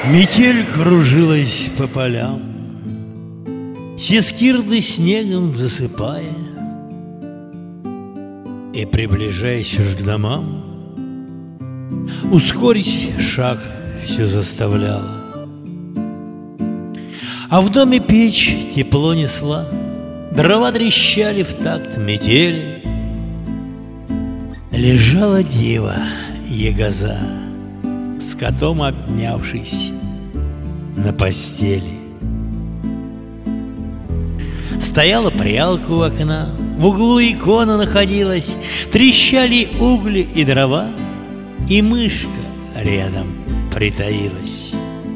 Метель кружилась по полям, все скирды снегом засыпая, и, приближаясь уж к домам, ускорить шаг все заставляла. А в доме печь тепло несла, дрова трещали в такт метели. Лежала дева Егоза, с котом обнявшись на постели. Стояла прялка у окна, в углу икона находилась, трещали угли и дрова, и мышка рядом притаилась.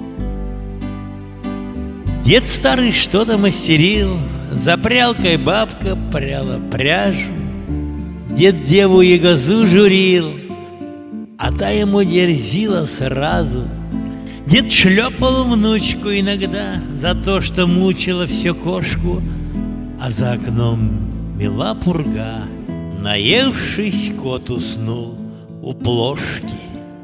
Дед старый что-то мастерил, за прялкой бабка пряла пряжу. Дед деву Егозу журил, а та ему дерзила сразу. Дед шлепал внучку иногда за то, что мучила все кошку, а за окном мела пурга, наевшись, кот уснул у плошки.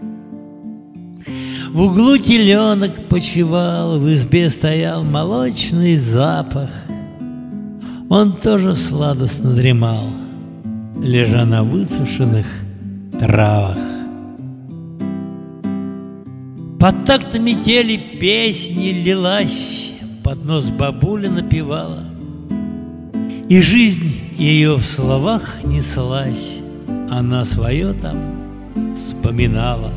В углу теленок почивал, в избе стоял молочный запах. Он тоже сладостно дремал, лежа на высушенных травах. Под такт метели песни лилась, под нос бабуля напевала, и жизнь ее в словах неслась, она свое там вспоминала.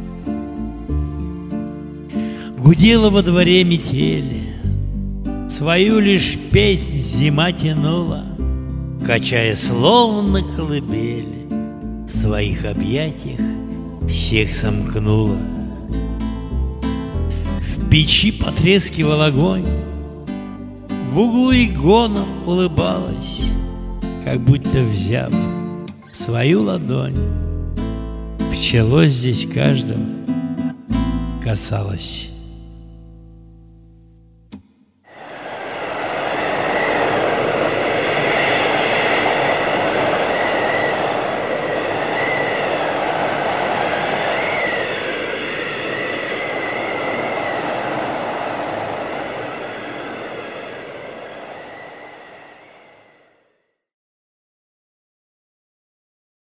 Гудела во дворе метели, свою лишь песнь зима тянула, качая словно колыбель, в своих объятиях всех сомкнула. В печи потрескивал огонь, в углу игона улыбалась, как будто взяв свою ладонь, пчелой здесь каждого касалась.